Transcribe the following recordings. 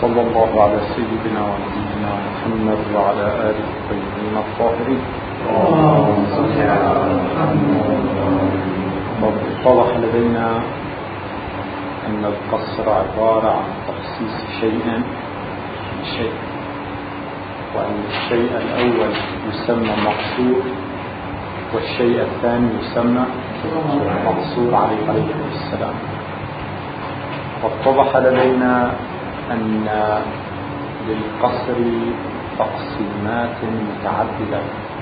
وصلى الله على سيدنا ونبينا محمد وعلى آله الطيبين الطاهرين. اتضح لدينا أن القصر عبارة عن تخصيص شيء بشيء، وأن الشيء الأول يسمى مقصور والشيء الثاني يسمى مقصور عليه السلام. واتضح لدينا أن للقصر تقسيمات متعددة.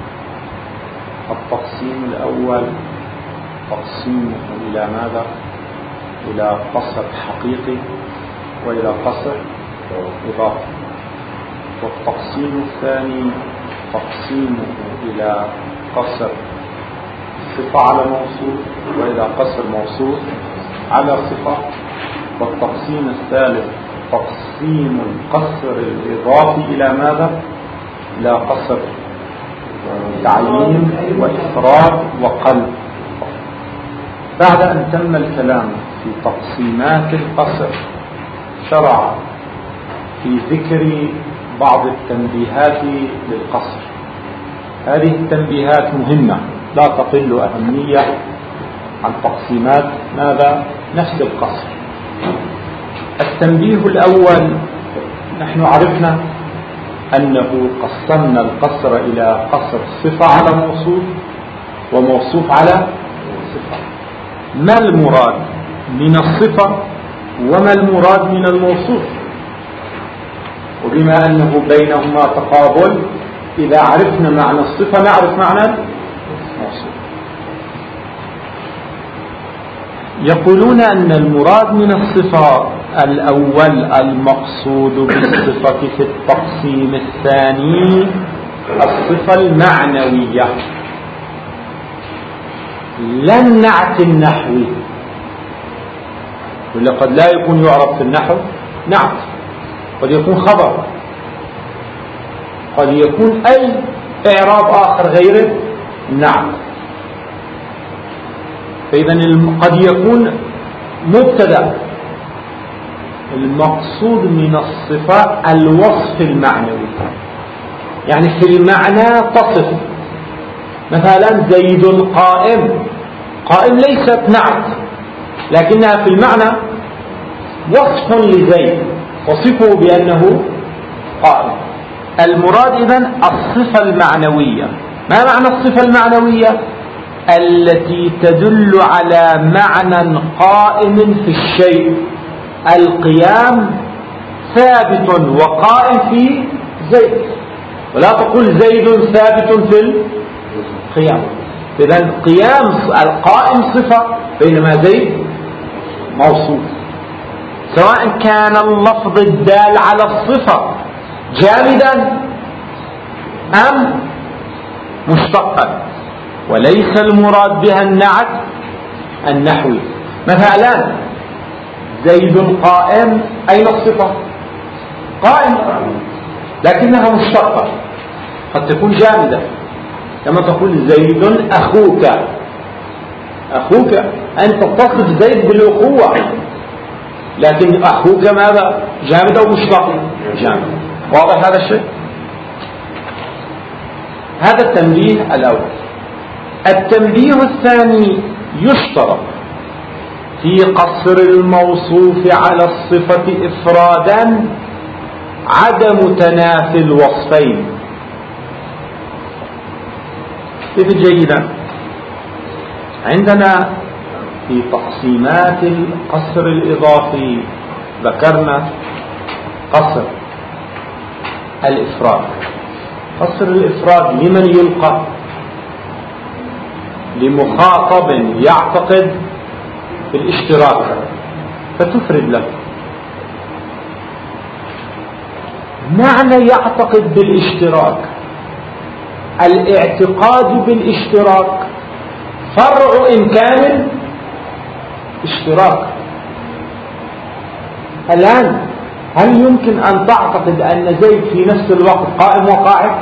التقسيم الأول تقسيمه إلى ماذا؟ إلى قصر حقيقي وإلى قصر إضافي. والتقسيم الثاني تقسيمه إلى قصر صفة على موصول وإلى قصر موصول على صفة. والتقسيم الثالث تقسيم القصر الإضافي إلى ماذا؟ إلى قصر تعيين وإفراد وقلب. بعد أن تم الكلام في تقسيمات القصر شرع في ذكر بعض التنبيهات للقصر. هذه التنبيهات مهمة لا تقل أهمية عن تقسيمات ماذا؟ نفس القصر. التنبيه الأول، نحن عرفنا أنه قسمنا القصر إلى قصر صفة على موصوف وموصوف على صفة. ما المراد من الصفة وما المراد من الموصوف؟ وبما أنه بينهما تقابل، إذا عرفنا معنى الصفة نعرف معنى الموصوف. يقولون أن المراد من الصفة الأول المقصود بالصفة في التقسيم الثاني الصفة المعنوية لا النعت النحوي. ولقد لا يكون يعرف في النحو نعت، قد يكون خبر، قد يكون أي إعراب آخر غير النعت. فإذا قد يكون مبتدأ. المقصود من الصفة الوصف المعنوي، يعني في المعنى تصف. مثلا زيد قائم، قائم ليست نعت لكنها في المعنى وصف لزيد، وصفه بأنه قائم. المراد إذن الصفة المعنوية. ما معنى الصفة المعنوية؟ التي تدل على معنى قائم في الشيء. القيام ثابت وقائم في زيد، ولا تقول زيد ثابت في القيام. إذن قيام القائم صفة بينما زيد موصوف، سواء كان اللفظ الدال على الصفة جامدا أم مشتقا. وليس المراد بها النعت النحوي. مثلا زيد قائم، أين الصفة؟ قائم، لكنها مشتقة، قد تكون جامدة، كما تقول زيد أخوك. أخوك أنت تصف زيد بالأخوة، لكن أخوك ماذا؟ جامد أو مشتق؟ جامد. واضح هذا الشيء؟ هذا التنبيه الأول. التنبيه الثاني، يشترط في قصر الموصوف على الصفة إفرادا عدم تنافي الوصفين. كيف جيدا؟ عندنا في تقسيمات القصر الإضافي ذكرنا قصر الإفراد. قصر الإفراد لمن يلقى؟ لمخاطب يعتقد بالاشتراك فتفرد له. معنى يعتقد بالاشتراك، الاعتقاد بالاشتراك فرع إمكان الاشتراك. الآن هل يمكن أن تعتقد أن زيد في نفس الوقت قائم وقاعد؟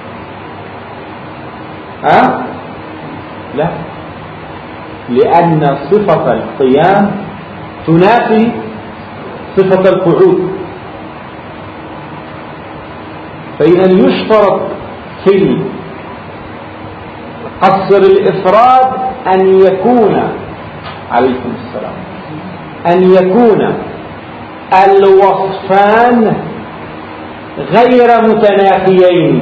لا، لأن صفة القيام تنافي صفة القعود. فإذا يشترط في قصر الإفراد أن يكون، عليكم السلام، أن يكون الوصفان غير متنافيين.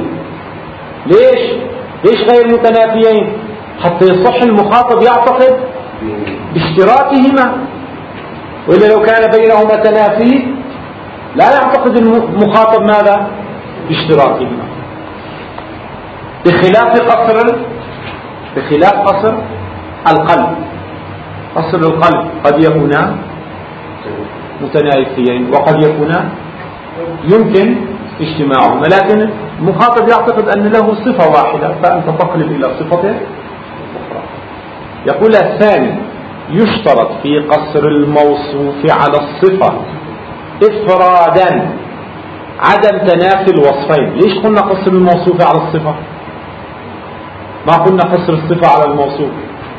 ليش غير متنافيين؟ حتى يصح المخاطب يعتقد باشتراكهما، وإلا لو كان بينهما تنافي لا يعتقد المخاطب ماذا؟ باشتراكهما. بخلاف قصر القلب. قصر القلب قد يكونا متنافيين وقد يكونا يمكن اجتماعهما، لكن المخاطب يعتقد أن له صفة واحدة فأنت تقلب إلى صفة أخرى. يقول الثاني: يشترط في قصر الموصوف على الصفة إفرادا عدم تنافي الوصفين. ليش قلنا قصر الموصوف على الصفة؟ ما قلنا قصر الصفة على الموصوف؟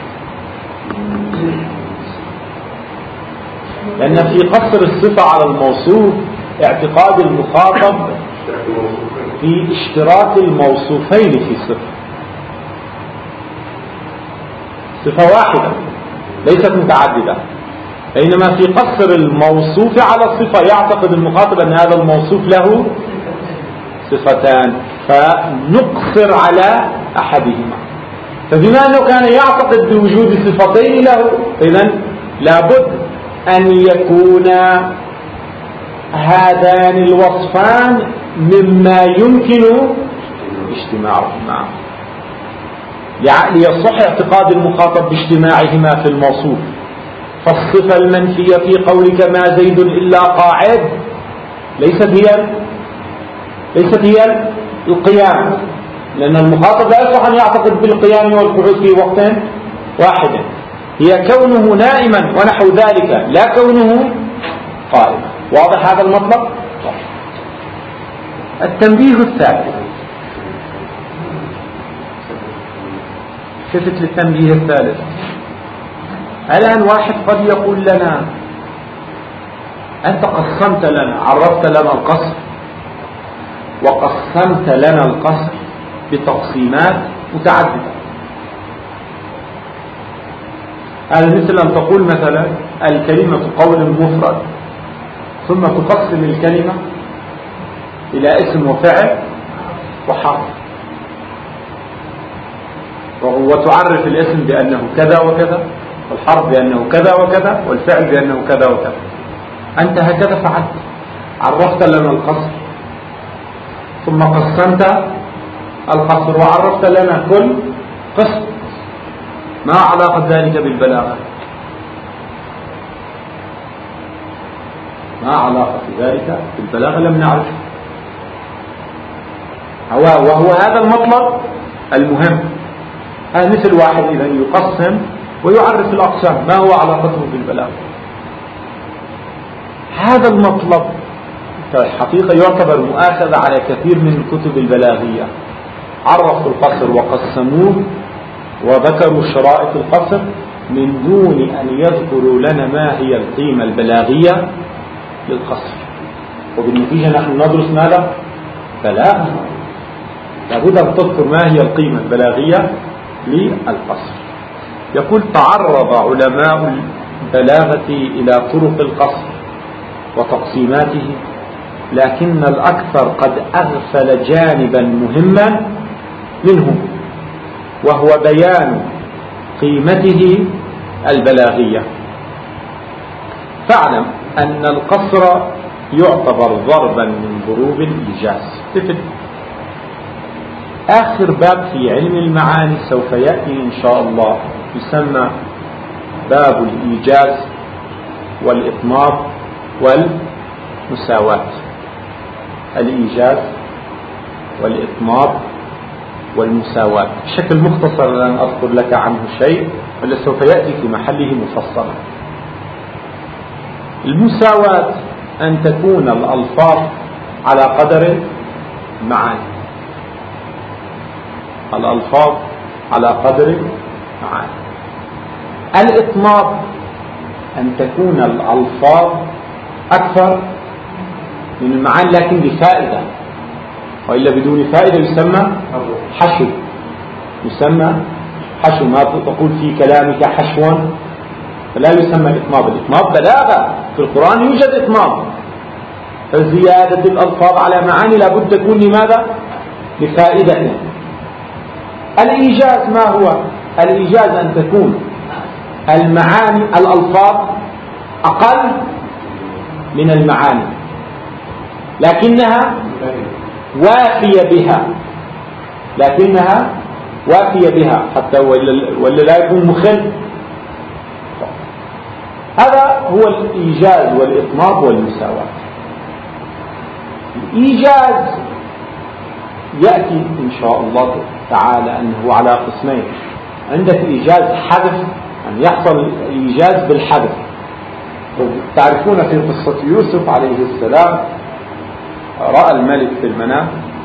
لأن في قصر الصفة على الموصوف اعتقاد المخاطب في اشتراك الموصوفين في صفة واحدة ليست متعددة، بينما في قصر الموصوف على الصفة يعتقد المخاطب أن هذا الموصوف له صفتان فنقصر على أحدهما. فبما أنه كان يعتقد بوجود صفتين له، إذن لابد أن يكون هذان الوصفان مما يمكن اجتماعهما ليصح اعتقاد المخاطب باجتماعهما في الموصوف. فالصفة المنفية في قولك ما زيد إلا قاعد ليست هي القيام، لأن المخاطب لا يصح أن يعتقد بالقيام والقعود في وقت واحد، هي كونه نائما ونحو ذلك لا كونه قائما. واضح هذا المطلب؟ التنبيه الثالث، شفت للتنبيه الثالث. الآن واحد قد يقول لنا أنت قسمت لنا، عرفت لنا القصر وقسمت لنا القصر بتقسيمات متعددة. هذا مثل أن تقول مثلا الكلمة قول مفرد ثم تقسم الكلمة إلى اسم وفعل وحرف، وتعرف الاسم بأنه كذا وكذا، والحرف بأنه كذا وكذا، والفعل بأنه كذا وكذا. أنت هكذا فعلت، عرفت لنا القصر ثم قسمت القصر وعرفت لنا كل قسم. ما علاقة ذلك بالبلاغة؟ ما علاقة ذلك بالبلاغة؟ لم نعرف. وهو هذا المطلب المهم. هذا مثل واحد إذا يقسم ويعرف الأقسام، ما هو علاقته بالبلاغة؟ هذا المطلب الحقيقة يعتبر مؤاخذة على كثير من الكتب البلاغية. عرفوا القصر وقسموه وذكروا شرائط القصر من دون أن يذكروا لنا ما هي القيمة البلاغية للقصر، وبالنتيجة نحن ندرس ماذا؟ بلاغة. لابد أن تذكر ما هي القيمة البلاغية للقصر. يقول تعرض علماء البلاغة إلى طرق القصر وتقسيماته، لكن الأكثر قد أغفل جانبا مهما منه، وهو بيان قيمته البلاغية. فاعلم أن القصر يعتبر ضربا من ضروب الإيجاز. آخر باب في علم المعاني سوف يأتي إن شاء الله يسمى باب الإيجاز والإطناب والمساواة. الإيجاز والإطناب والمساواة بشكل مختصر لن أذكر لك عنه شيء، بل سوف يأتي في محله مفصلا. المساواة أن تكون الألفاظ على قدر معاني، الألفاظ على قدر معاني. الإطناب أن تكون الألفاظ أكثر من المعاني لكن بفائدة، وإلا بدون فائدة يسمى حشو. يسمى حشو. ما تقول في كلامك حشوا فلا يسمى إتمام. الإتمام بلاغة، في القرآن يوجد إتمام، فزيادة الألفاظ على معاني لابد تكون لماذا؟ لفائدة. الإيجاز ما هو؟ الإيجاز أن تكون المعاني الألفاظ أقل من المعاني لكنها وافية بها، لكنها وافية بها حتى ولا لا يكون مخل. هذا هو الإيجاز والإطناب والمساواة. الإيجاز يأتي إن شاء الله تعالى أنه على قسمين. عندك إيجاز حذف، أن يحصل إيجاز بالحذف. تعرفون في قصة يوسف عليه السلام رأى الملك في المنام،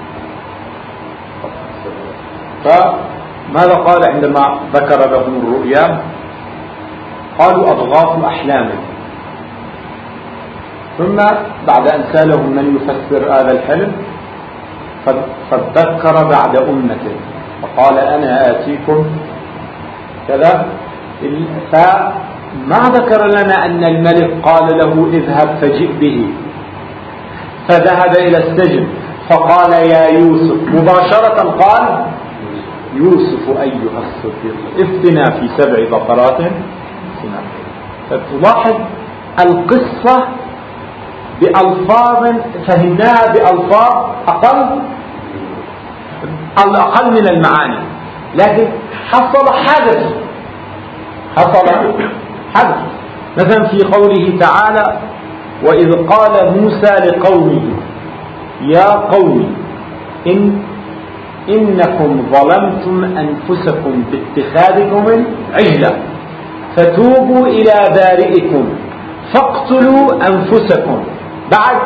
فماذا قال عندما ذكر لهم الرؤيا؟ قالوا أضغاث أحلام. ثم بعد أن سألهم من يفسر هذا الحلم فذكر بعد أمته فقال أنا آتيكم كذا. فما ذكر لنا أن الملك قال له اذهب فجئ به، فذهب إلى السجن فقال يا يوسف، مباشرة قال يوسف أيها الصديق افتنا في 7 بقرات سمان. فتلاحظ القصة بألفاظ فهمناها بألفاظ أقل من المعاني، لكن حصل حدث. مثلا في قوله تعالى وإذ قال موسى لقومه يا قوم إنكم ظلمتم أنفسكم باتخاذكم العجلة فتوبوا إلى بارئكم فاقتلوا أنفسكم بعد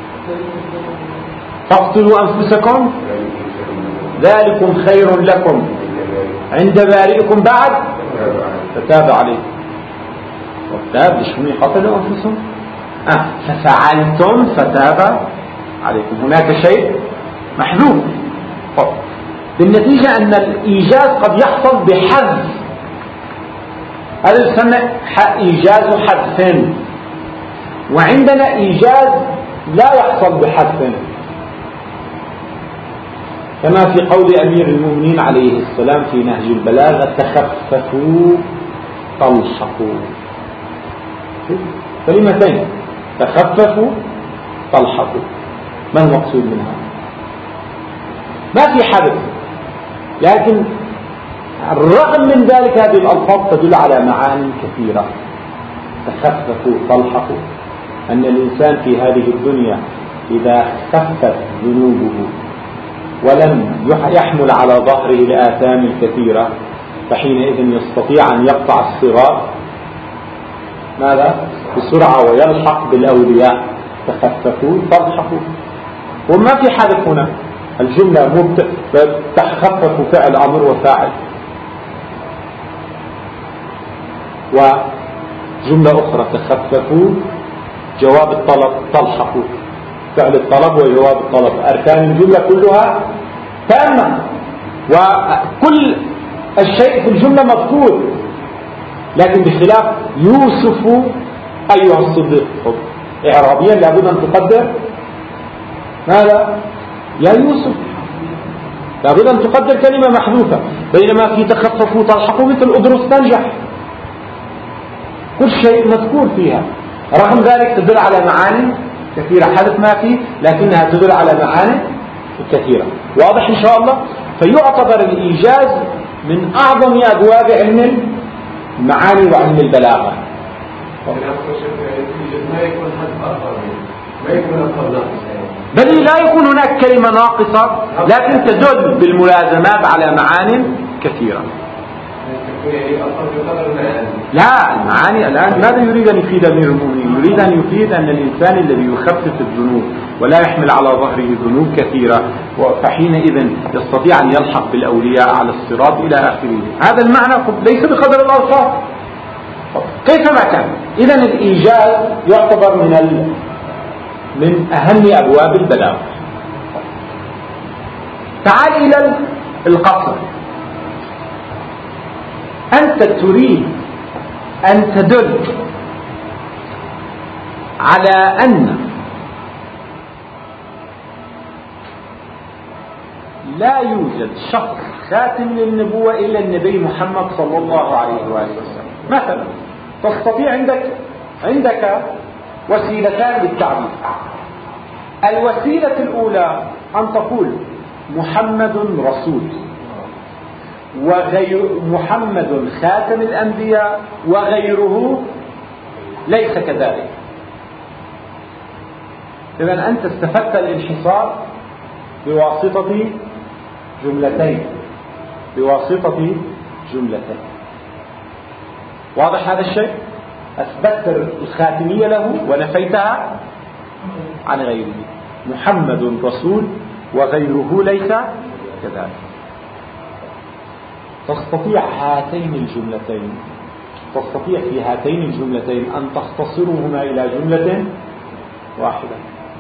فاقتلوا أنفسكم ذلكم خير لكم عند بارئكم بعد فتاب عليكم. والتاب لشهم قتلوا أنفسهم ففعلتم فتاب عليكم. هناك شيء محذوف. بالنتيجة أن الإيجاز قد يحصل بحذف. هذا يسمى إيجاز حذف، وعندنا إيجاز لا يحصل بحذف، كما في قول أمير المؤمنين عليه السلام في نهج البلاغة تخففوا تلحقوا. كلمتين تخففوا تلحقوا، ما المقصود منها؟ ما في حدث، لكن الرغم من ذلك هذه الألفاظ تدل على معاني كثيرة. تخففوا تلحقوا، أن الإنسان في هذه الدنيا إذا خفت ذنوبه ولم يحمل على ظهره الآثام الكثيرة فحينئذ يستطيع أن يقطع الصراط ماذا؟ بسرعة ويلحق بالأولياء. تخففوا تلحقوا، وما في حدث هنا. الجملة تخففوا فعل أمر وفاعل، وجملة أخرى تخففوا جواب الطلب تلحقوا، فعل الطلب وجواب الطلب. أركان الجملة كلها تامة، وكل الشيء في الجملة مذكور، لكن بخلاف يوسف أيها الصديق. إعرابيا لابد أن تقدر ماذا؟ يا يوسف، لابد أن تقدر كلمة محذوفة. بينما في تخففوا تلحقوا مثل أدرس تنجح، كل شيء مذكور فيها. رغم ذلك تدل على معاني كثيرة. حدث ما فيه لكنها تدل على معاني كثيرة. واضح إن شاء الله؟ فيعتبر الإيجاز من أعظم أبواب علم المعاني وعلم البلاغة. بل لا يكون هناك كلمة ناقصة، لكن تدل بالملازمات على معاني كثيرة. لا، المعاني الآن ماذا يريد أن يفيد أمير المؤمنين؟ يريد أن يفيد أن الإنسان الذي يخفف الذنوب ولا يحمل على ظهره ذنوب كثيرة فحينئذ يستطيع أن يلحق بالأولياء على الصراط إلى آخره. هذا المعنى ليس بقدر الألفاظ كيفما كان. إذن الإيجاز يعتبر من أهم أبواب البلاغة. تعال إلى القصر. أنت تريد أن تدل على أن لا يوجد شخص خاتم للنبوة إلا النبي محمد صلى الله عليه وآله وسلم. مثلا تستطيع عندك وسيلتان للتعبير. الوسيلة الأولى أن تقول محمد رسول، وغير محمد خاتم الأنبياء، وغيره ليس كذلك. إذن أنت استفدت الانحصار بواسطة جملتين، واضح هذا الشيء؟ أثبتت الخاتمية له ونفيتها عن غيره. محمد رسول وغيره ليس كذلك. تستطيع في هاتين الجملتين أن تختصرهما إلى جملة واحدة.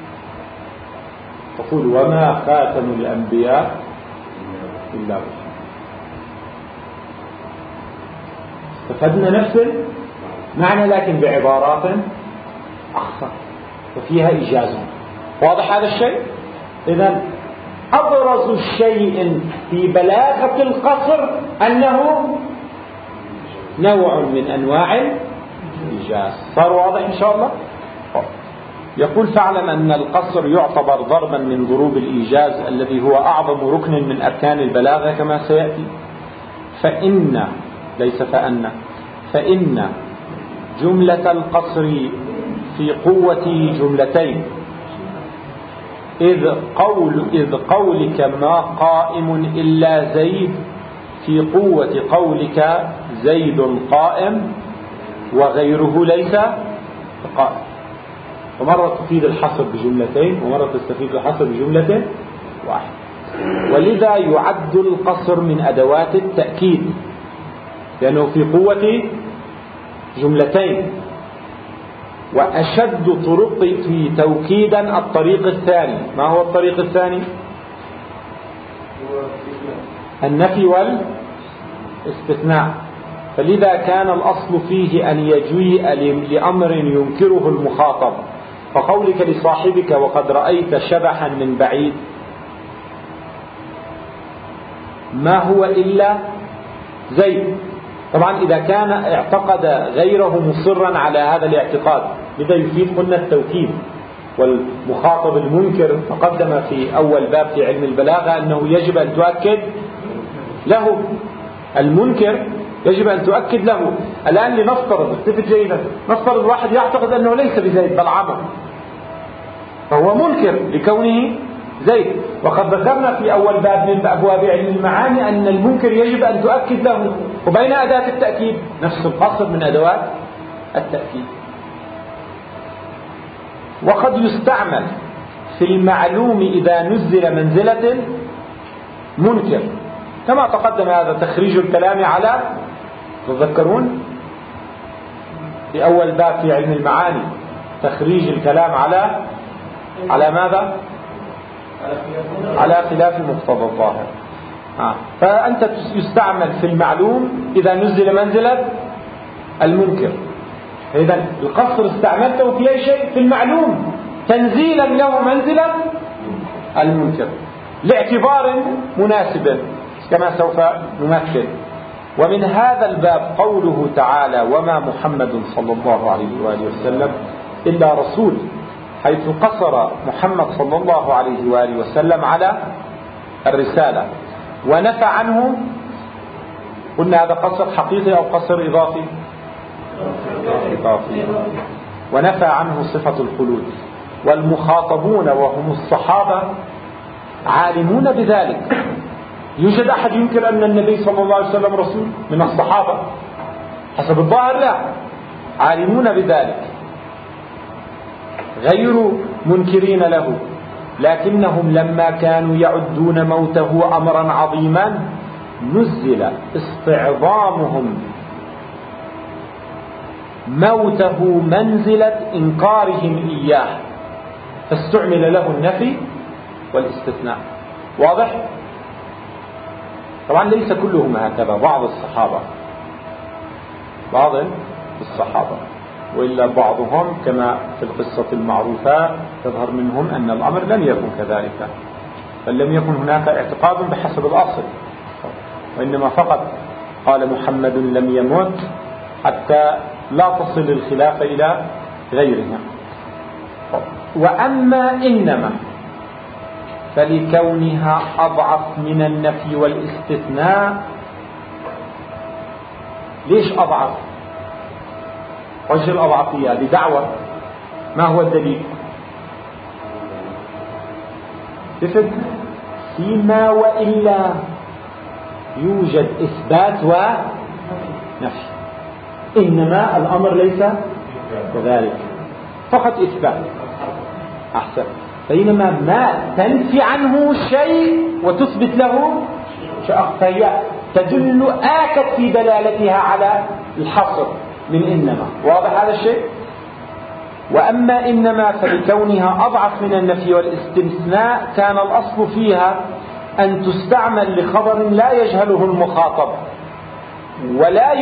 تقول وما خاتم الأنبياء إلا محمد. استفدنا نفس المعنى لكن بعبارات أخصر وفيها إيجاز. واضح هذا الشيء؟ إذن أبرز شيء في بلاغة القصر أنه نوع من أنواع الإيجاز. صار واضح إن شاء الله؟ يقول فاعلم أن القصر يعتبر ضربا من ضروب الإيجاز الذي هو أعظم ركن من أركان البلاغة كما سيأتي. فإن جملة القصر في قوة جملتين، إذ قولك ما قائم إلا زيد في قوة قولك زيد قائم وغيره ليس قائم. ومرة تفيد الحصر بجملتين ومرة تستفيد الحصر بجملة واحدة. ولذا يعد القصر من أدوات التأكيد لأنه في قوة جملتين. وأشد طرقه توكيدا الطريق الثاني. ما هو الطريق الثاني؟ النفي والاستثناء. فلذا كان الأصل فيه أن يجيء لأمر ينكره المخاطب، فقولك لصاحبك وقد رأيت شبحا من بعيد ما هو إلا زيد. طبعا إذا كان اعتقد غيره مصرا على هذا الاعتقاد، لذا يفيد قلنا التوكيد. والمخاطب المنكر تقدم في أول باب في علم البلاغة أنه يجب أن تؤكد له. المنكر يجب أن تؤكد له. الآن لنفترض، استفد جيدا، نفترض واحد يعتقد أنه ليس بزيد بل عمر، فهو منكر لكونه زيد. وقد ذكرنا في أول باب من أبواب علم المعاني أن المنكر يجب أن تؤكد له. وبين أداة التأكيد نفس القصر من أدوات التأكيد. وقد يستعمل في المعلوم إذا نزل منزلة منكر، كما تقدم هذا تخريج الكلام على، تذكرون في أول باب في علم المعاني تخريج الكلام على ماذا؟ على خلاف مقتضى الظاهر. فأنت يستعمل في المعلوم إذا نزل منزلة المنكر. إذن القصر استعملته في أي شيء؟ في المعلوم تنزيلا له منزلة المنكر لاعتبار مناسب كما سوف نمثل. ومن هذا الباب قوله تعالى وما محمد صلى الله عليه وآله وسلم إلا رسول، حيث قصر محمد صلى الله عليه وآله وسلم على الرسالة ونفى عنه. قلنا هذا قصر حقيقي أو قصر إضافي؟ ونفى عنه صفة الخلود. والمخاطبون وهم الصحابة عالمون بذلك. يوجد أحد ينكر أن النبي صلى الله عليه وسلم رسول من الصحابة؟ حسب الظاهر لا، عالمون بذلك غير منكرين له. لكنهم لما كانوا يعدون موته أمرا عظيما نزل استعظامهم موته منزلة إنكارهم إياه، فاستعمل له النفي والاستثناء. واضح؟ طبعا ليس كلهم هكذا، بعض الصحابة، وإلا بعضهم كما في القصة المعروفة تظهر منهم أن الأمر لم يكن كذلك، بل لم يكن هناك اعتقاد بحسب الأصل، وإنما فقط قال محمد لم يمت حتى لا تصل الخلافة إلى غيرها. وأما إنما فلكونها أضعف من النفي والاستثناء. ليش أضعف؟ وجه الأضعفية بدعوة، ما هو الدليل؟ تفد فيما وإلا يوجد إثبات ونفي، إنما الأمر ليس كذلك، فقط إثبات. أحسن. بينما ما تنفي عنه شيء وتثبت له شيء، فهي تدل آكد في دلالتها على الحصر من إنما. واضح هذا الشيء؟ وأما إنما فلكونها أضعف من النفي والاستثناء كان الأصل فيها أن تستعمل لخبر لا يجهله المخاطب ولا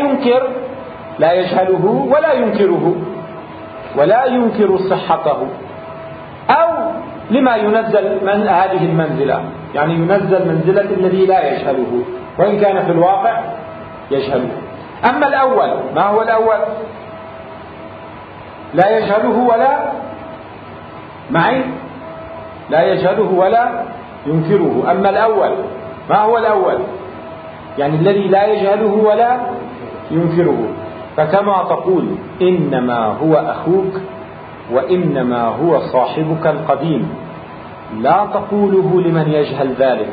يجهله ولا ينكره ولا ينكر صحته، أو لما ينزل من هذه المنزلة، يعني ينزل منزلة الذي لا يجهله وإن كان في الواقع يجهله. أما الأول، ما هو الأول؟ لا يجهله ولا لا يجهله ولا ينكره. أما الأول، ما هو الأول؟ يعني الذي لا يجهله ولا ينكره. فكما تقول إنما هو أخوك وإنما هو صاحبك القديم، لا تقوله لمن يجهل ذلك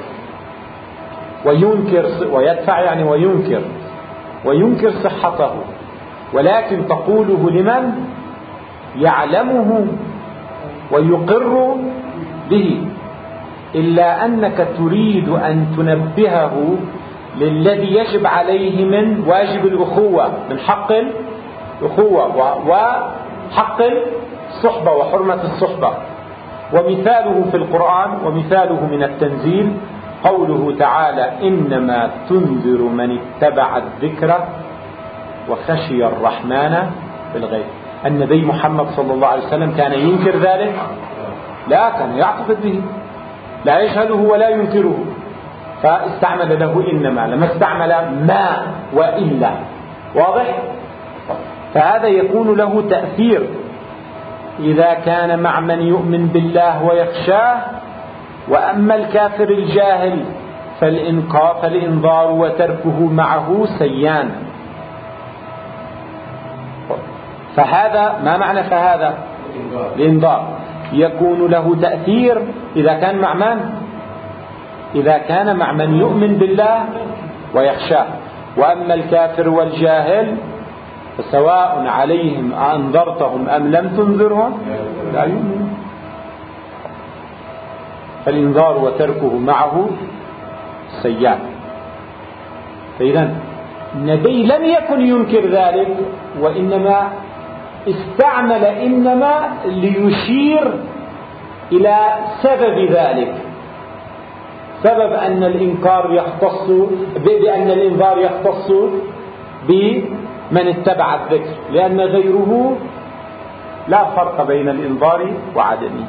وينكر ويدفع، يعني وينكر صحته، ولكن تقوله لمن يعلمه ويقر به، إلا أنك تريد أن تنبهه للذي يجب عليه من واجب الأخوة، من حق الأخوة وحق الصحبة وحرمة الصحبة. ومثاله في القرآن ومثاله من التنزيل قوله تعالى إنما تنذر من اتبع الذكر وخشي الرحمن بالغيب. النبي محمد صلى الله عليه وسلم كان ينكر ذلك؟ لا، كان يعتقد به، لا يجهله ولا ينكره، فاستعمل له إنما، لما استعمل ما وإلا. واضح؟ فهذا يكون له تأثير إذا كان مع من يؤمن بالله ويخشاه. وأما الكافر الجاهل فالإنذار وتركه معه سيان. فهذا ما معنى فهذا؟ الإنذار يكون له تأثير إذا كان مع من؟ إذا كان مع من يؤمن بالله ويخشاه. وأما الكافر والجاهل فسواء عليهم أنذرتهم أم لم تنذرهم لا يؤمنون. فالإنذار وتركه معه سيان. فإذا النبي لم يكن ينكر ذلك، وإنما استعمل إنما ليشير إلى سبب ذلك، سبب أن الإنكار يختص بأن الإنذار يختص بمن اتبع الذكر، لأن غيره لا فرق بين الإنذار وعدمه.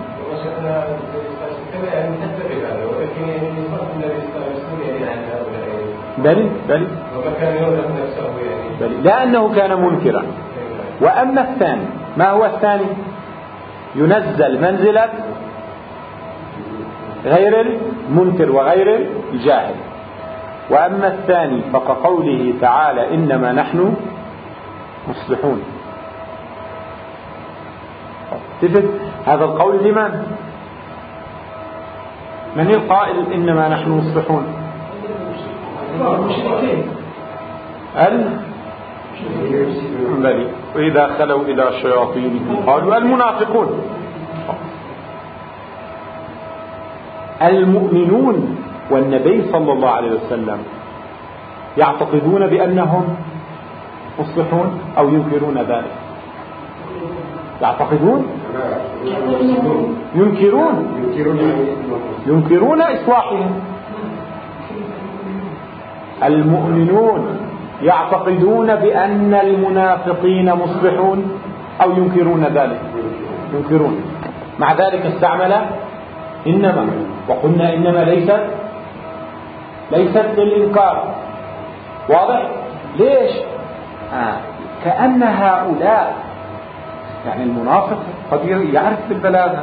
بل لأنه كان منكرا. وأما الثاني، ما هو الثاني؟ ينزل منزلة غير المنكر وغير الجاهل. وأما الثاني فكقوله تعالى إنما نحن مصلحون. تفد هذا القول لمن؟ من القائل إنما نحن مصلحون؟ المشركين. وإذا خلوا إلى شياطينهم قالوا المنافقون. المؤمنون والنبي صلى الله عليه وسلم يعتقدون بأنهم مصلحون أو ينكرون ذلك؟ يعتقدون؟ ينكرون إصلاحهم. المؤمنون يعتقدون بأن المنافقين مصلحون أو ينكرون ذلك؟ ينكرون. مع ذلك استعمل إنما، وقلنا إنما ليست للإنكار. واضح؟ ليش؟ كأن هؤلاء، يعني المنافق قد يعرف بالبلاغة،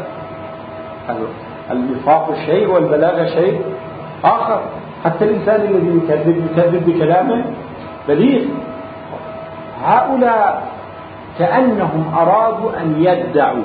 النفاق شيء والبلاغة شيء آخر. حتى الإنسان الذي يكذب بكلام بليغ. هؤلاء كأنهم أرادوا أن يدعوا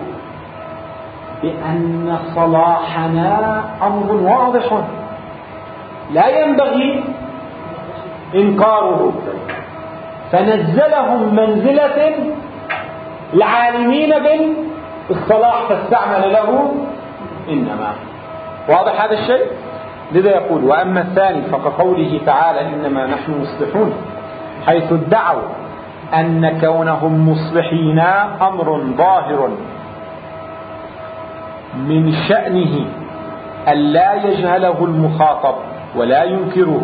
بأن صلاحنا أمر واضح لا ينبغي إنكاره، فنزلهم منزلة العالمين بالصلاح فاستعمل له إنما. واضح هذا الشيء؟ لذا يقول: وأما الثاني فكقوله تعالى: إنما نحن مصلحون، حيث ادعوا أن كونهم مصلحين أمر ظاهر من شأنه أن لا يجهله المخاطب ولا ينكره،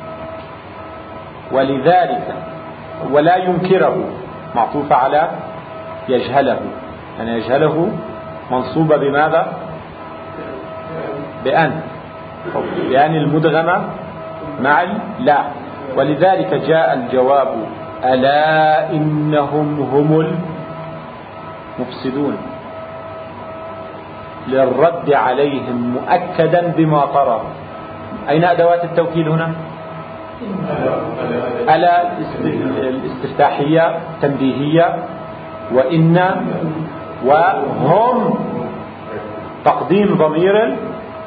ولذلك ولا ينكره معطوف على يجهله، أن يجهله منصوبة بماذا؟ بأن المدغمة مع لا. ولذلك جاء الجواب: ألا إنهم هم المفسدون، للرد عليهم مؤكدا بما طرى. أين أدوات التوكيد هنا؟ ألا الاستفتاحية تنبيهية، وإن وهم تقديم ضمير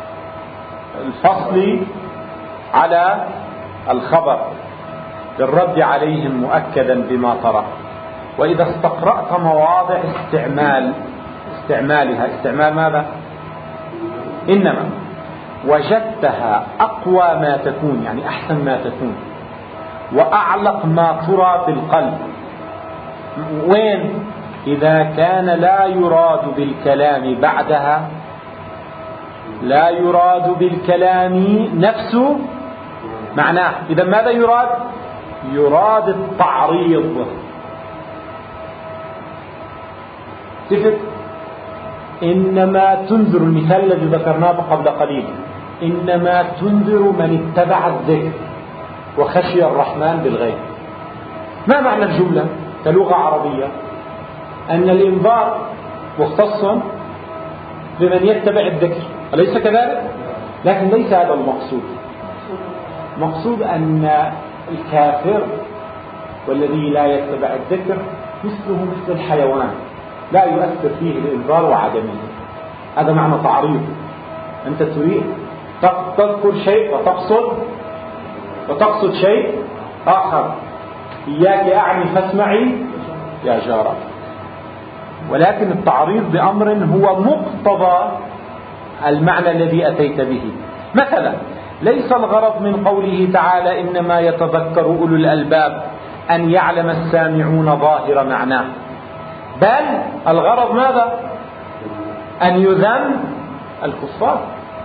الفصل على الخبر، للرد عليهم مؤكدا بما طرى. وإذا استقرأت مواضع استعمالها، استعمال ماذا؟ إنما، وجدتها أقوى ما تكون، يعني أحسن ما تكون، وأعلق ما ترى في القلب. وين؟ إذا كان لا يراد بالكلام بعدها، لا يراد بالكلام نفسه معناه. إذا ماذا يراد؟ يراد التعريض. تفت إنما تنذر، المثال الذي ذكرناه قبل قليل، إنما تنذر من اتبع الذكر وخشي الرحمن بالغيب. ما معنى الجملة كلغة عربية؟ أن الإنذار مختص بمن يتبع الذكر، أليس كذلك؟ لكن ليس هذا المقصود. مقصود أن الكافر والذي لا يتبع الذكر مثله مثل الحيوان، لا يؤثر فيه الإنذار وعدمه. هذا معنى تعريض. أنت تريد تذكر شيء وتقصد شيء آخر. إياك أعني فاسمعي يا جارة. ولكن التعريض بأمر هو مقتضى المعنى الذي أتيت به. مثلا ليس الغرض من قوله تعالى: إنما يتذكر أولو الألباب أن يعلم السامعون ظاهر معناه، بل الغرض ماذا؟ أن يذم الكفار،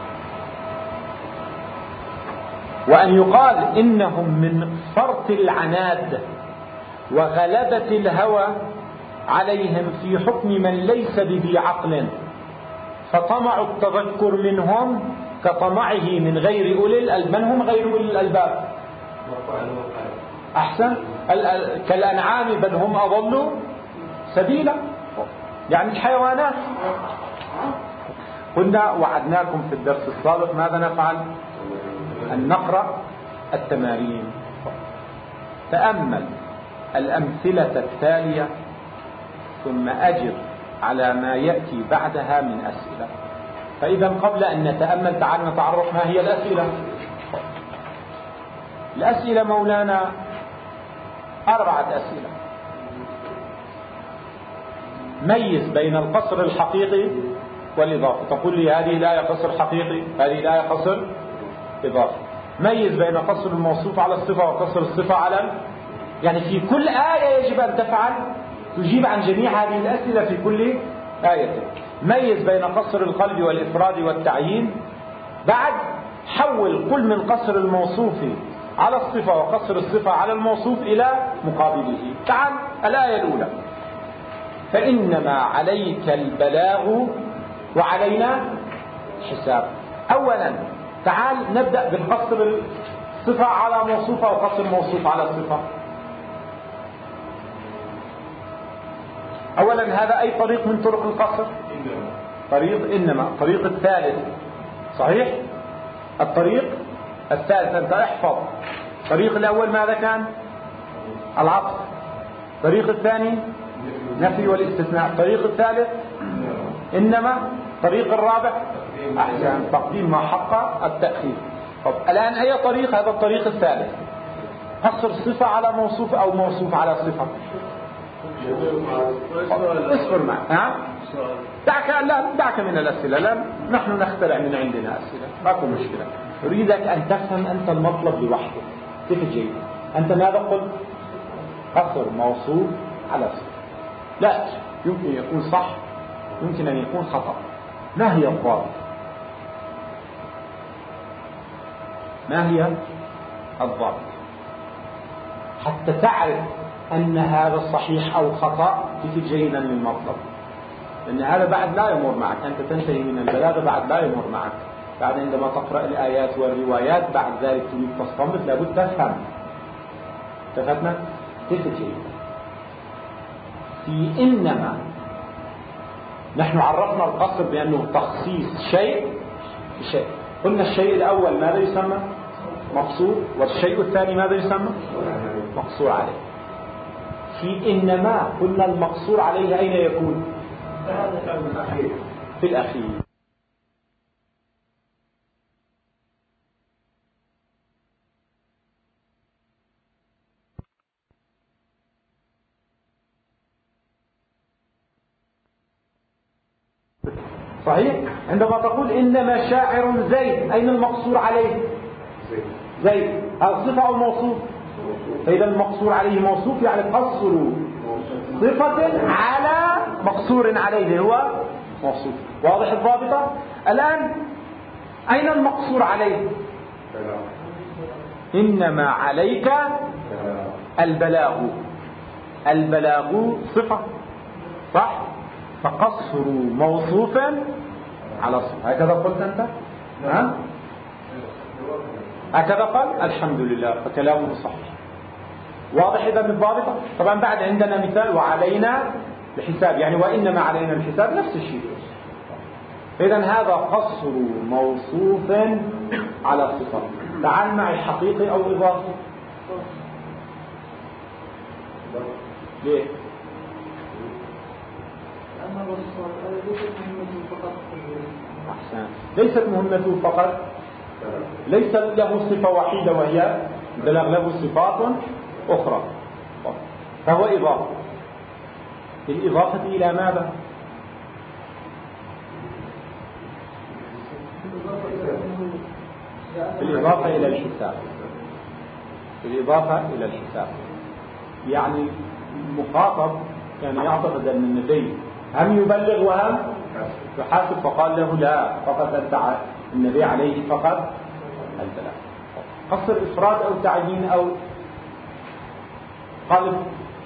وأن يقال إنهم من فرط العناد وغلبة الهوى عليهم في حكم من ليس بذي عقل، فطمع التذكر منهم كطمعه من غير من هم غير أولي الألباب. أحسن، كالأنعام بل هم أضلوا سبيلا، يعني الحيوانات. قلنا وعدناكم في الدرس السابق ماذا نفعل؟ أن نقرأ التمارين. تأمل الأمثلة التالية ثم أجر على ما يأتي بعدها من أسئلة. فإذا قبل أن نتأمل تعال نتعرف ما هي الأسئلة. الأسئلة مولانا 4 أسئلة. ميز بين القصر الحقيقي والإضافة. تقول لي هذه الآية قصر حقيقي، هذه الآية قصر إضافة. ميز بين قصر الموصوف على الصفة وقصر الصفة على، يعني في كل آية يجب أن تفعل تجيب عن جميع هذه الأسئلة في كل آية. ميز بين قصر القلب والإفراد والتعيين. بعد حول كل من قصر الموصوف على الصفة وقصر الصفة على الموصوف إلى مقابله. تعال الآية الأولى: فإنما عليك البلاغ وعلينا الحساب. أولا تعال نبدأ بالقصر الصفة على موصوفة وقصر موصوف على صفة. أولا هذا أي طريق من طرق القصر؟ الطريق الثالث. صحيح؟ الطريق الثالث. أنت احفظ الطريق الأول ماذا كان؟ العطف. الطريق الثاني نفي والاستثناء. الطريق الثالث إنما. الطريق الرابع أحسن تقديم ما حق التأخير. طب الآن أي طريق؟ هذا الطريق الثالث، قصر صفة على موصوف أو موصوف على صفة. اصبر معي. دعك من الأسئلة. لا نحن نخترع من عندنا أسئلة، ماكو مشكلة. أريدك أن تفهم أنت المطلب لوحده. كيف جيد؟ أنت ماذا قلت؟ قصر موصوف على صفة. لا، يمكن يكون صح، يمكن أن يكون خطأ. ما هي الضابط؟ ما هي الضابط حتى تعرف أن هذا صحيح أو خطأ تفيد جيدا للمطلب؟ لأن هذا بعد لا يمر معك. أنت تنتهي من البلاغة بعد لا يمر معك. بعد عندما تقرأ الآيات والروايات بعد ذلك تريد تستنبط، لابد تفهم. اتفقنا؟ تفيد جيدا. في إنما نحن عرفنا القصر بأنه تخصيص شيء بشيء. قلنا الشيء الأول ماذا يسمى؟ مقصور. والشيء الثاني ماذا يسمى؟ مقصور عليه. في إنما قلنا المقصور عليه أين يكون؟ في الأخير. صحيح؟ عندما تقول إنما شاعر زيد، أين المقصور عليه؟ زيد. الصفة أو موصوف؟ فإذا المقصور عليه موصوف، يعني قصر صفة على مقصور عليه هو موصوف. واضح الضابطة؟ الآن أين المقصور عليه؟ إنما عليك البلاغ. البلاغ صفة، صح؟ فقصر موصوف على صفة. هكذا قلت أنت؟ هكذا قال؟ الحمد لله، فكلامه صحيح. واضح إذا الضابطة؟ طبعا بعد عندنا مثال: وعلينا الحساب، يعني وإنما علينا الحساب، نفس الشيء. إذن هذا قصر موصوف على صفة. تعال معي حقيقي أو إضافي؟ ليه؟ أحسن. ليست مهمته فقط، ليس له صفة وحيدة وهي بلغ، له صفات أخرى، فهو إضافة. الإضافة إلى ماذا؟ الإضافة إلى الحساب. الإضافة إلى الحساب يعني المخاطب كان يعتقد أن النبي هم يبلغ وهم يحاسب، فقال له لا، فقط أنت النبي عليه فقط البلاغ. قصر إفراد أو تعيين أو قلب.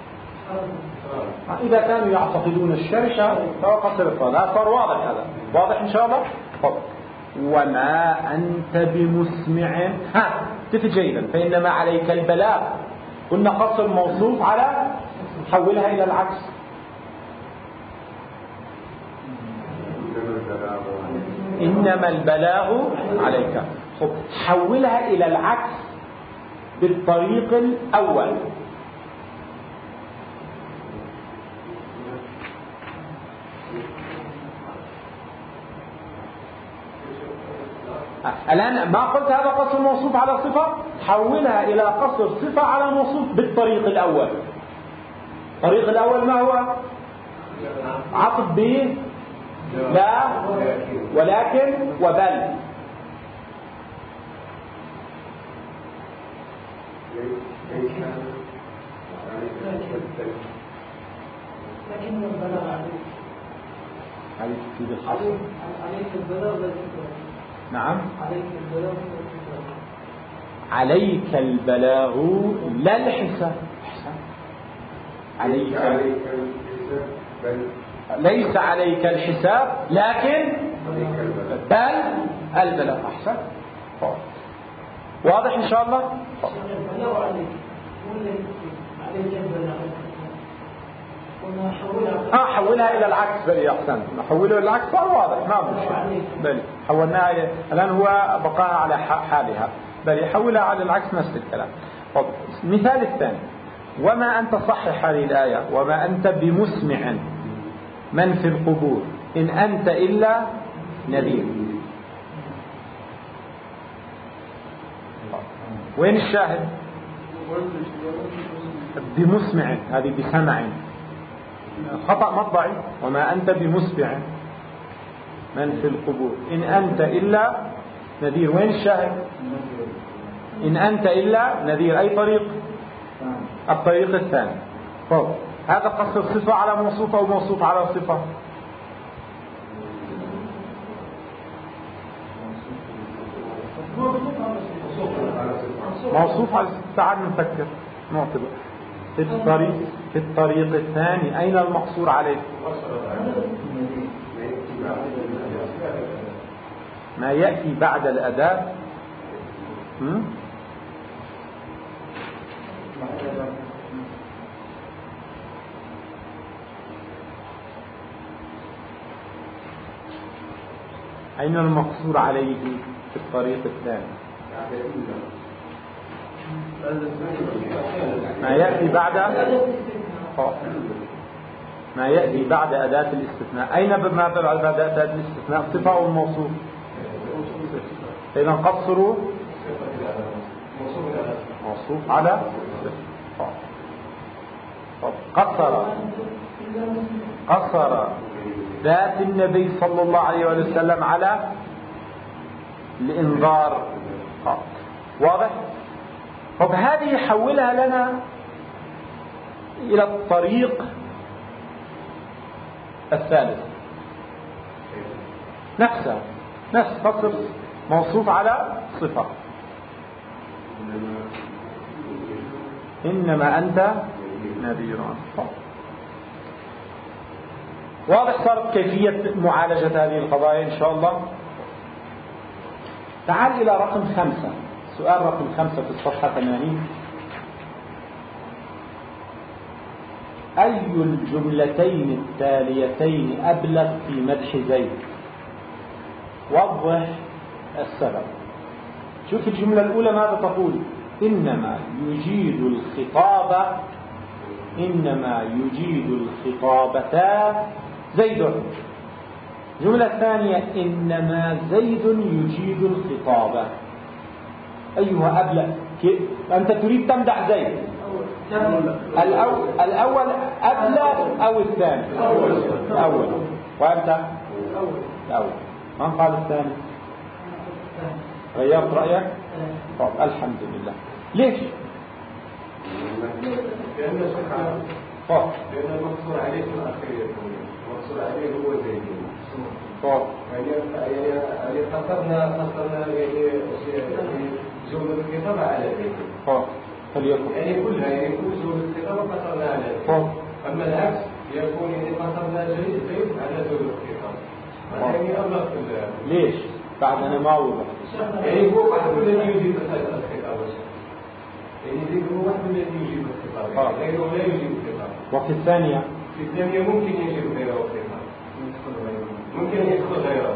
إذا كانوا يعتقدون الشركة فهو قصر إفراد. هذا صار واضح. هذا واضح إن شاء الله. فضل. وما أنت بمسمع. تفي جيدا. فإنما عليك البلاغ. قلنا قصر موصوف على، حولها إلى العكس. إنما البلاغ عليك. حولها إلى العكس بالطريق الأول. الآن ما قلت هذا قصر موصوف على صفة، حولها إلى قصر صفة على موصوف بالطريق الأول. الطريق الأول ما هو؟ عطف به لا ولكن وبل. لكن البلاغ عليك. هل تفيد الحصر؟ عليك البلاغ. نعم. عليك البلاغ. عليك البلاغ لا الحساب. عليك الحساب بل ليس عليك الحساب لكن بل البلاغ. أحسن. واضح إن شاء الله. البلاغ عليك ولا عليك البلاغ؟ حولها إلى العكس. بل أحسن، نحوله إلى العكس صار واضح ما مشكلة. بل حولناها الآن هو بقاها على حالها، بل يحولها على العكس نفس الكلام. طب مثال الثاني: وما أنت صحح هذه الآية: وما أنت بمسمع من في القبور إن أنت إلا نذير. وين الشاهد؟ بمسمع، هذه بسمع، خطأ مطبعي. وما أنت بمسمع من في القبور إن أنت إلا نذير. وين الشاهد؟ إن أنت إلا نذير. أي طريق؟ الطريق الثاني. طب هذا قصر صفة على موصوف أو موصوف على صفة؟ موصوف على صفة. تعال نفكر نعتبر في الطريق الثاني أين المقصور عليه؟ ما يأتي بعد الأداة. أين المقصور عليه في الطريق الثاني؟ ما يأتي بعد أداة الاستثناء. أين ما بعد أداة الاستثناء؟ صفة أو الموصوف؟ إذا قصروا موصوف على قصر ذات النبي صلى الله عليه وسلم على الإنذار. واضح؟ طب هذه يحولها لنا إلى الطريق الثالث نفسها، نفس قصر موصوف على صفة. إنما أنت نذير. واضح؟ صارت كيفية معالجة هذه القضايا إن شاء الله. تعال إلى رقم 5، سؤال رقم 5 في الصفحة 80. أي الجملتين التاليتين أبلغ في مدح زيد؟ وضح السبب. شوف الجملة الأولى ماذا تقول: إنما يجيد الخطابة زيد. الجملة الثانية: إنما زيد يجيد الخطابة. أيها أبلغ؟ أنت تريد تمدح زيد، الأول أبلغ أو الثاني؟ الأول. وأنت؟ الأول. من قال الثاني؟ غيرت رأيك؟ طب الحمد لله. ليش؟ لأن المقصور عليه في الأخير، المقصور عليه هو زيد. يعني قصرنا جملة الخطاب على زيد. فليكن يعني كلها، يعني كل جملة الخطاب قصرنا على زيد. أما العكس يكون يعني قصرنا زيد على جملة الخطاب. يعني أبلغ في ليش؟ بعد أنا ما وضح. يعني هو واحد الذي يجيب الخطاب. يعني زيد هو واحد الذي يجيب الخطاب، غيره لا يجيب الخطاب. وفي الثانية؟ في الثانية ممكن يجيب غيره الخطاب، ممكن يدخل غيره.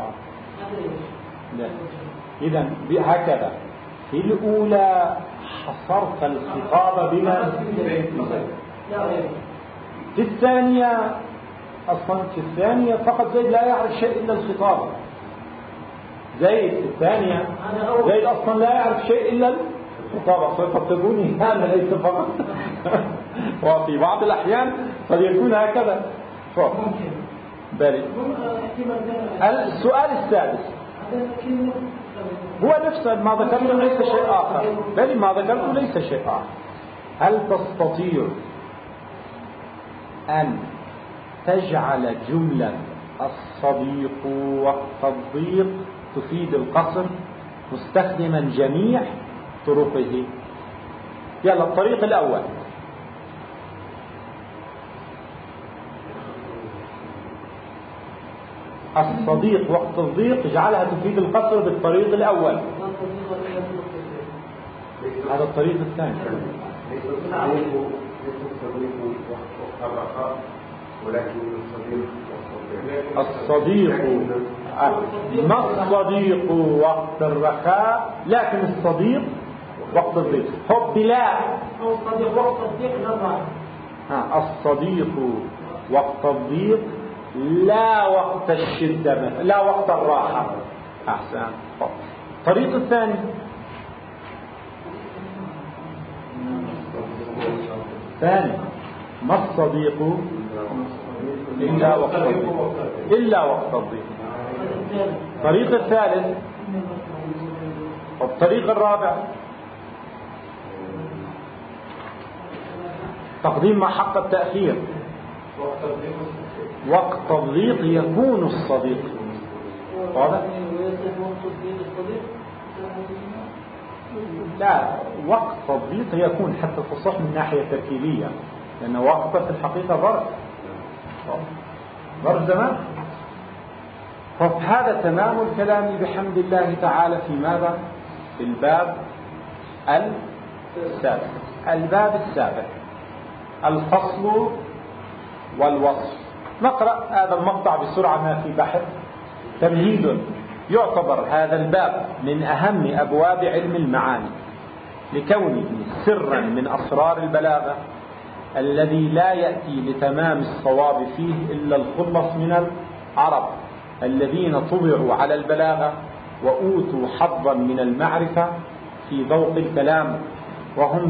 لا. إذا هكذا في الأولى حصرت الخطاب بما، في الثانية أصلا في الثانية فقط زيد لا يعرف شيء إلا الخطاب. زيد في الثانية زيد أصلا لا يعرف شيء إلا الخطاب. فاتقوني هذا ليس فقط وفي بعض الأحيان قد يكون هكذا. بل السؤال السادس هو نفس ما ذكرته، ليس شيء آخر. بل ما ذكرته ليس شيء آخر. هل تستطيع أن تجعل جملة الصديق وقت الضيق تفيد القصر مستخدما جميع طرقه. يلا الطريق الأول، الصديق وقت الضيق جعلها تفيد القصر بالطريق الأول. هذا الطريق الثاني. ليس الصديق وقت الرخاء، ولكن الصديق ما الصديق وقت الرخاء، لكن الصديق وقت الضيق. حب لا الصديق وقت الضيق لا. الصديق وقت الضيق لا وقت الشدة، لا وقت الراحة. أحسن. الطريق الثاني، ما الصديق إلا وقت الضيق، إلا وقت الضيق. الطريق الثالث، الطريق الرابع، تقديم مع حق التأخير. وقت الضيق يكون الصديق. واضح؟ لا، وقت الضيق يكون حتى تصح من ناحية تركيبية، لأن وقت في الحقيقة ظرف زمان. فهذا تمام الكلام بحمد الله تعالى في ماذا؟ في الباب السابع. الباب السابع الفصل والوصف. نقرأ هذا المقطع بسرعة ما في بحث. تمهيد: يعتبر هذا الباب من أهم أبواب علم المعاني لكونه سرا من أسرار البلاغة الذي لا يأتي لتمام الصواب فيه إلا الخلص من العرب الذين طبعوا على البلاغة وأوتوا حظا من المعرفة في ذوق الكلام، وهم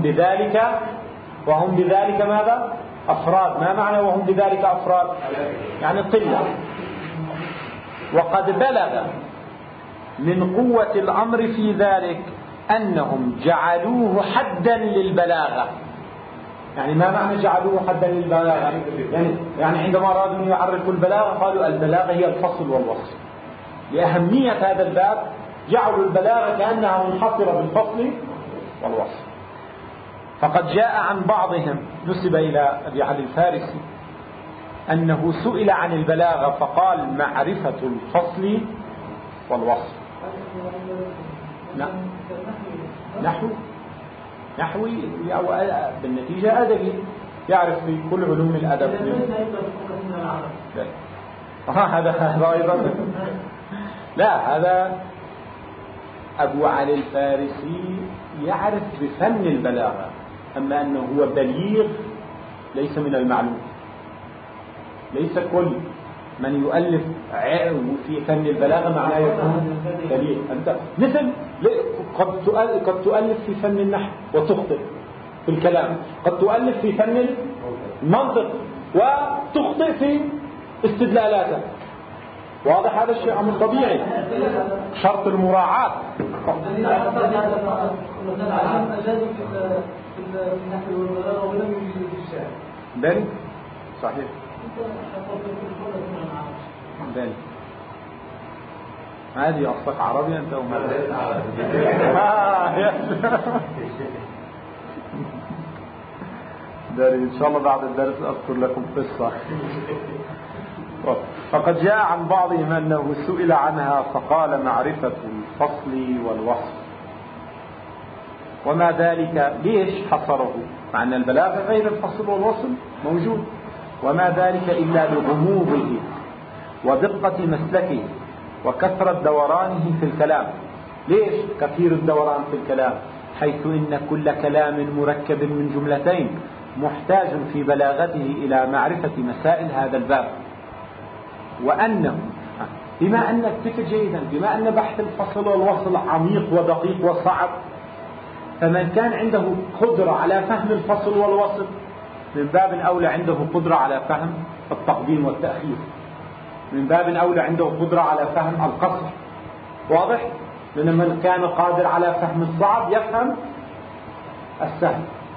بذلك ماذا؟ أفراد. ما معنى وهم بذلك أفراد؟ يعني قلة. وقد بلغ من قوة الأمر في ذلك أنهم جعلوه حدا للبلاغة. يعني ما معنى جعلوه حدا للبلاغة؟ يعني عندما أرادوا أن يعرفوا البلاغة قالوا البلاغة هي الفصل والوصف. لأهمية هذا الباب جعلوا البلاغة كأنها منحصرة بالفصل والوصف. فقد جاء عن بعضهم، نسب إلى أبي علي الفارسي، أنه سئل عن البلاغة فقال معرفة الفصل والوصف. نحوي أو بالنتيجة أدبي، يعرف في كل علوم الأدب. هذا أيضا لا، هذا أبو علي الفارسي يعرف بفن البلاغة، أما أنه هو بليغ ليس من المعلوم. ليس كل من يؤلف في فن البلاغة معناه يكون بليغ. أنت مثل قد تؤلف في فن النحو وتخطئ في الكلام، قد تؤلف في فن المنطق وتخطئ في استدلالاته. واضح؟ هذا الشيء أمر طبيعي، شرط المراعاة. بل صحيح بل هذه أصلك عربي أنت إن شاء الله بعد الدرس أذكر لكم قصة. فقد جاء عن بعضهم أنه سئل عنها فقال معرفة الفصل والوصف. وما ذلك؟ ليش حصره؟ مع أن البلاغة غير الفصل والوصل موجود. وما ذلك إلا لغموضه ودقة مسلكه وكثرة دورانه في الكلام. ليش كثير الدوران في الكلام؟ حيث إن كل كلام مركب من جملتين محتاج في بلاغته إلى معرفة مسائل هذا الباب. وأنه بما أن الفكر جيدا، بما أن بحث الفصل والوصل عميق ودقيق وصعب، فمن كان عنده قدرة على فهم الفصل والوصل من باب أولى عنده قدرة على فهم التقديم والتأخير، من باب أولى عنده قدرة على فهم القصر. واضح؟ لأن من كان قادر على فهم الصعب يفهم السهل.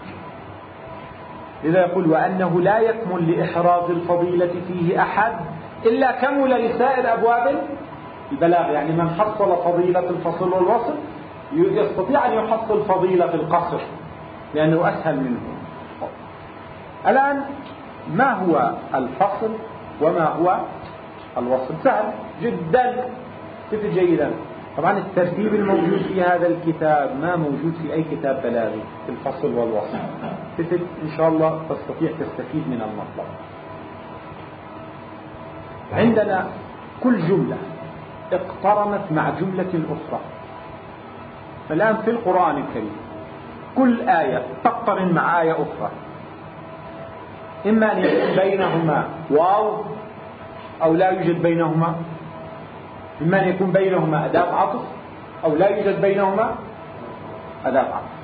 لذا يقول وأنه لا يكمل لإحراز الفضيلة فيه أحد إلا كمل لسائر أبواب البلاغ. يعني من حصل فضيلة الفصل والوصل يستطيع أن يحصل فضيلة في القصر لأنه أسهل منه. الآن ما هو الفصل وما هو الوصل؟ سهل جدا، كتب جيدا. طبعا الترتيب الموجود في هذا الكتاب ما موجود في أي كتاب بلاغي في الفصل والوصل. كتب إن شاء الله تستطيع تستفيد من المطلب. عندنا كل جملة اقترنت مع جملة أخرى. الآن في القرآن الكريم كل آية تقترن مع آية أخرى، إما أن يكون بينهما واو أو لا يوجد بينهما، إما أن يكون بينهما أداة عطف أو لا يوجد بينهما أداة عطف.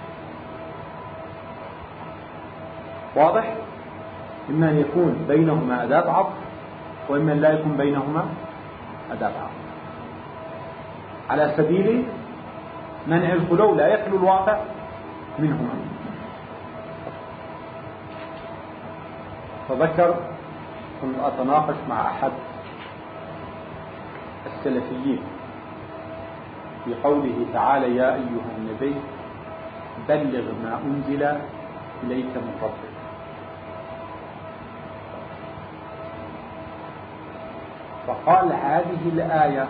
واضح؟ إما أن يكون بينهما أداة عطف وإما أن لا يكون بينهما أداة عطف. على سبيل منع الخلو، لا يخلو الواقع منهما. تذكر كنت أتناقش مع أحد السلفيين في قوله تعالى: يا أيها النبي بلغ ما أنزل إليك من ربك. فقال هذه الآية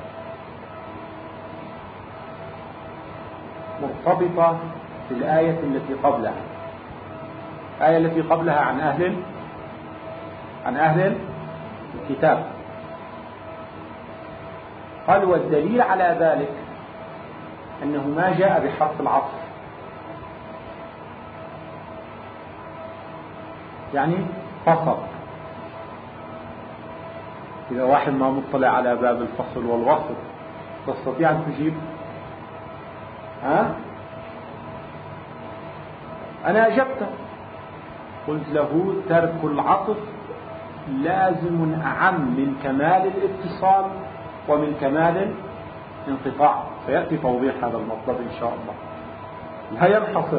مرتبطة بالآية التي قبلها. الآية التي قبلها عن أهل الكتاب. قال: والدليل على ذلك أنه ما جاء بحرف العطف، يعني فصل. إذا واحد ما مطلع على باب الفصل والوصل تستطيع أن تجيب؟ أنا أجبت، قلت له: ترك العطف لازم أعم من كمال الاتصال ومن كمال الانقطاع. سيأتي توضيح هذا المطلب إن شاء الله. لا ينحصر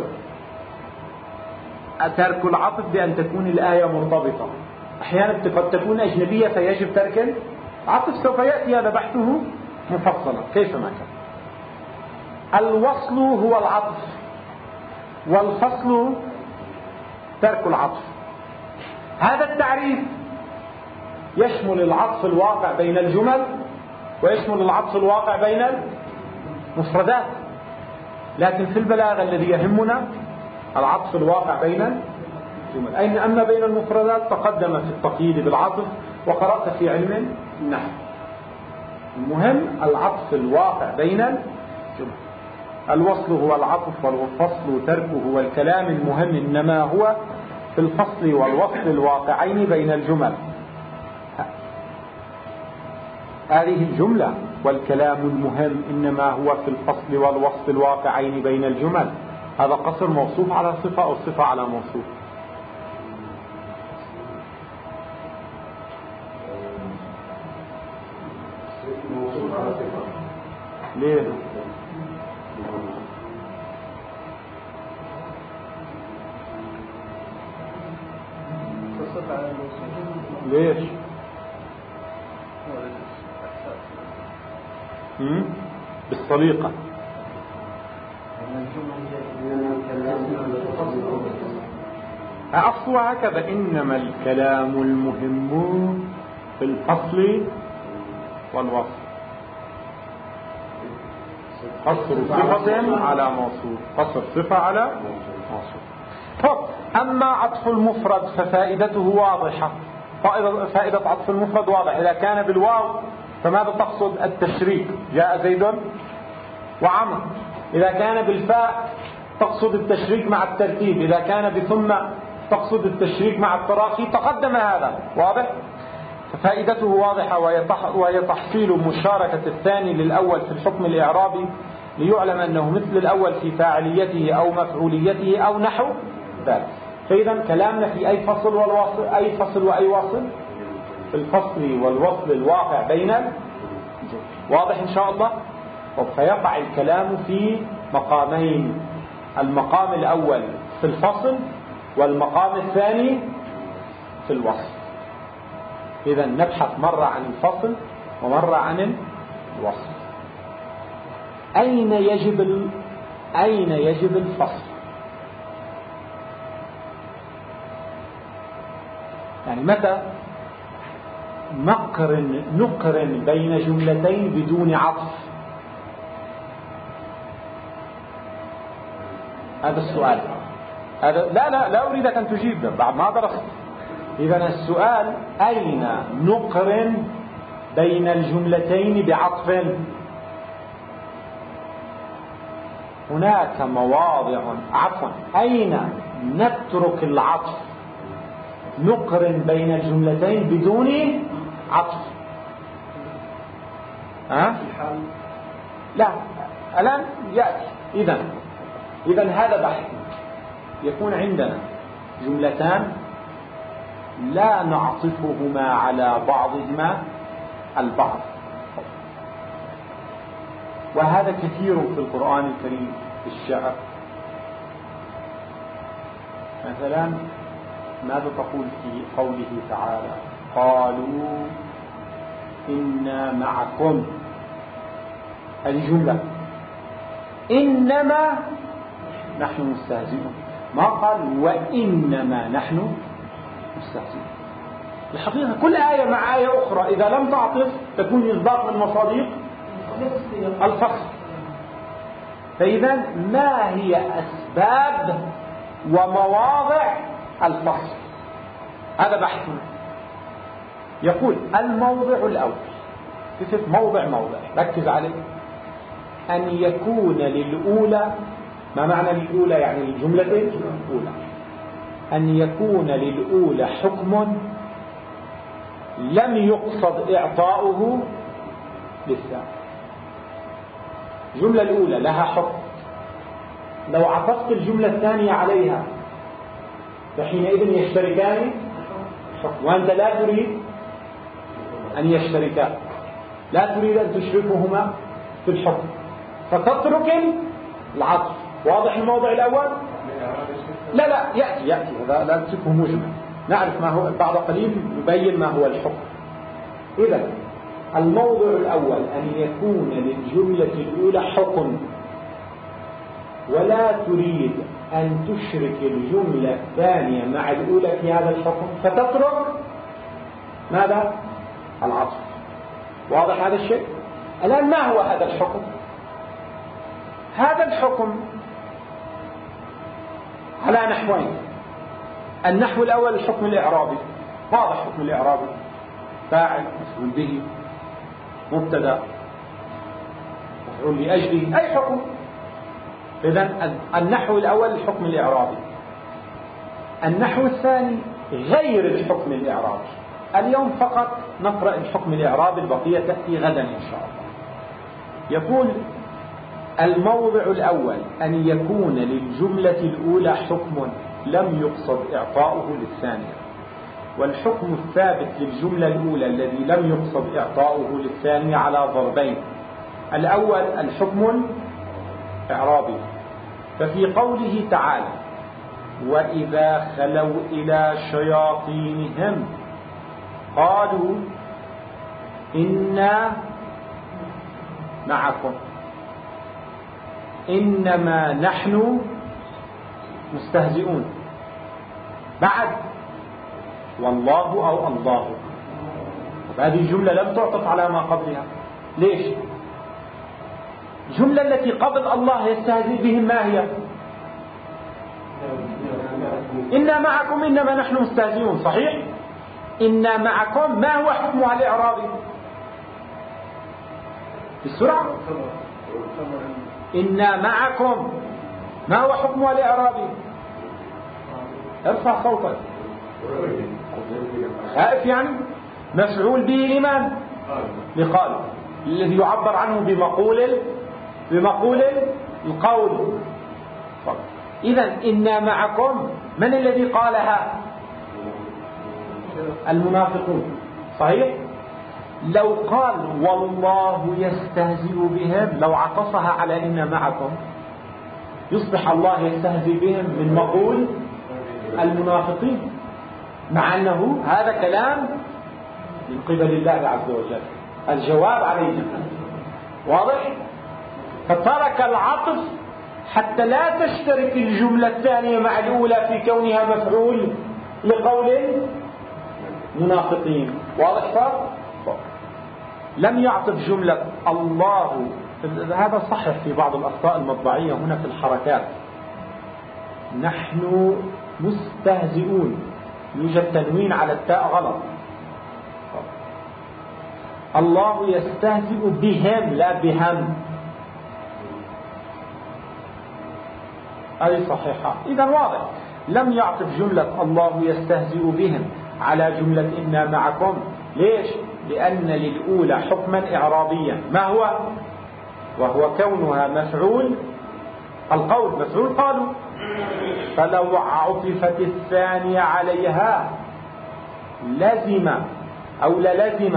ترك العطف بأن تكون الآية مرتبطة. أحيانا قد تكون أجنبية فيجب ترك العطف، سوف يأتي هذا بحثه مفصلا كيفما كان. الوصل هو العطف والفصل ترك العطف. هذا التعريف يشمل العطف الواقع بين الجمل ويشمل العطف الواقع بين المفردات، لكن في البلاغة الذي يهمنا العطف الواقع بين الجمل. أما بين المفردات تقدم في التقييد بالعطف وقرأت في علم النحو. المهم العطف الواقع بين الجمل. الوصل هو العطف والفصل تركه هو الكلام المهم، إنما هو في الفصل والوصل الواقعين بين الجمل. هذه الجملة والكلام المهم إنما هو في الفصل والوصل الواقعين بين الجمل. هذا قصر موصوف على صفة أو صفة على موصوف؟ موصوف على صفة. ليه؟ ليش؟ بالطريقة أصلها هكذا: إنما الكلام المهم في الفصل والوصل. قصر صفة على موصوف، قصر صفة على موصوف. أما عطف المفرد ففائدته واضحة. فائدة عطف المفرد واضح. إذا كان بالواو فماذا تقصد؟ التشريك، جاء زيد وعمر. إذا كان بالفاء تقصد التشريك مع الترتيب. إذا كان بثم تقصد التشريك مع التراخي. تقدم هذا واضح. ففائدته واضحة، وهي تحصيل مشاركة الثاني للأول في الحكم الإعرابي ليعلم أنه مثل الأول في فاعليته أو مفعوليته أو نحو ذلك. فإذا كلامنا في أي فصل والوصل، أي فصل وأي وصل؟ في الفصل والوصل الواقع بين الجمل. واضح إن شاء الله؟ فيقع الكلام في مقامين: المقام الأول في الفصل والمقام الثاني في الوصل. إذا نبحث مرة عن الفصل ومرة عن الوصل. أين يجب الفصل؟ يعني متى نقرن بين جملتين بدون عطف؟ هذا السؤال. هذا لا أريدك أن تجيب بعد ما درست. إذن السؤال أين نقرن بين الجملتين بعطف؟ هناك مواضع أين نترك العطف نقرن بين الجملتين بدون عطف؟ لا الآن يأتي. إذن هذا بحث. يكون عندنا جملتان لا نعطفهما على بعضهما البعض، وهذا كثير في القرآن الكريم في الشعر. مثلا ماذا تقول في قوله تعالى قالوا إنا معكم؟ هذه جملة إنما نحن مستهزئون، ما قال وإنما نحن مستهزئون. الحقيقة كل آية مع آية أخرى إذا لم تعطف تكون مصداق من مصادق الفصل. فإذا ما هي أسباب ومواضع الفصل؟ هذا بحثنا. يقول الموضع الأول، صفة موضع ركز عليه، أن يكون للأولى. ما معنى للأولى؟ يعني الجملة الأولى. أن يكون للأولى حكم لم يقصد إعطاؤه للثاني. الجملة الأولى لها حكم، لو عطفت الجملة الثانية عليها فحينئذ يشتركان حكم، وأنت لا تريد أن يشتركا، لا تريد أن تشركهما في الحكم، فتترك العطف. واضح الموضع الأول؟ لا يأتي هذا لا نتركه مجمل، نعرف ما هو بعد قليل نبين ما هو الحكم. إذا الموضع الأول أن يكون للجملة الأولى حكم ولا تريد أن تشرك الجملة الثانية مع الأولى في هذا الحكم، فتترك ماذا؟ العطف. واضح هذا الشيء؟ الآن ما هو هذا الحكم؟ هذا الحكم على نحوين. النحو الأول الحكم الإعرابي، واضح حكم الإعرابي، فاعل مفعول به مبتدا مفعول لأجله أي حكم. إذن النحو الأول الحكم الإعرابي. النحو الثاني غير الحكم الإعرابي. اليوم فقط نقرأ الحكم الإعرابي، البقية تأتي غدا إن شاء الله. يقول الموضع الأول أن يكون للجملة الأولى حكم لم يقصد إعطاؤه للثانية، والحكم الثابت للجملة الأولى الذي لم يقصد إعطاؤه للثانية على ضربين. الأول الحكم الإعرابي، ففي قوله تعالى وإذا خلوا إلى شياطينهم قالوا إنا معكم إنما نحن مستهزئون، بعد والله أو الله. هذه الجملة لم تعطف على ما قبلها. ليش؟ الجملة التي قبل الله يستهزئ بهم ما هي؟ إنا معكم إنما نحن مستهزئون، صحيح؟ إنا معكم ما هو حكمها الإعرابي؟ بسرعة. إنا معكم ما هو حكمها الإعرابي؟ ارفع صوتك. خائف يعني؟ مفعول به لمن؟ لقال، الذي يعبر عنه بمقول القول. إذن إنا معكم من الذي قالها؟ المنافقون، صحيح؟ لو قال والله يستهزئ بهم لو عطفها على إنا معكم يصبح الله يستهزئ بهم من مقول المنافقين، مع أنه هذا كلام من قبل الله عز وجل. الجواب عليه واضح؟ فترك العطف حتى لا تشترك الجملة الثانية مع الأولى في كونها مفعول لقول منافقين. واضح فرق؟ لم يعطف جملة الله. هذا صحيح في بعض الأخطاء المطبعية هنا في الحركات. نحن مستهزئون، يوجد تنوين على التاء غلط. الله يستهزئ بهم لا بهم، هذه صحيحة. إذا واضح لم يعطف جملة الله يستهزئ بهم على جملة إنا معكم. ليش؟ لأن للأولى حكما إعرابيا ما هو؟ وهو كونها مفعول القول، مفعول قالوا. فلو عطفت الثانية عليها لزم أو للزم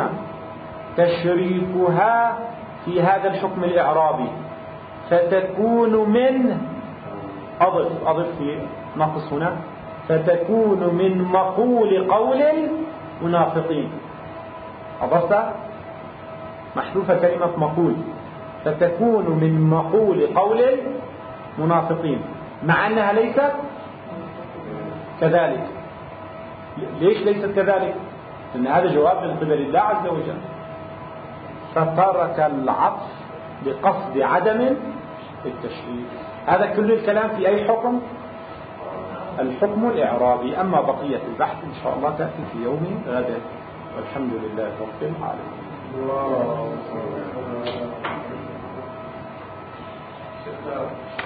تشريكها في هذا الحكم الإعرابي، فتكون من أضف في نقص هنا، فتكون من مقول قول منافقين. أضفت محذوفة كلمة مقول، فتكون من مقول قول منافقين، مع أنها ليست كذلك. ليش ليست كذلك؟ لأن هذا جواب من قبل الله عز وجل. فترك العطف بقصد عدم التشريك. هذا كل الكلام في أي حكم؟ الحكم الإعرابي. أما بقية البحث إن شاء الله تأتي في يوم غد، والحمد لله رب العالمين.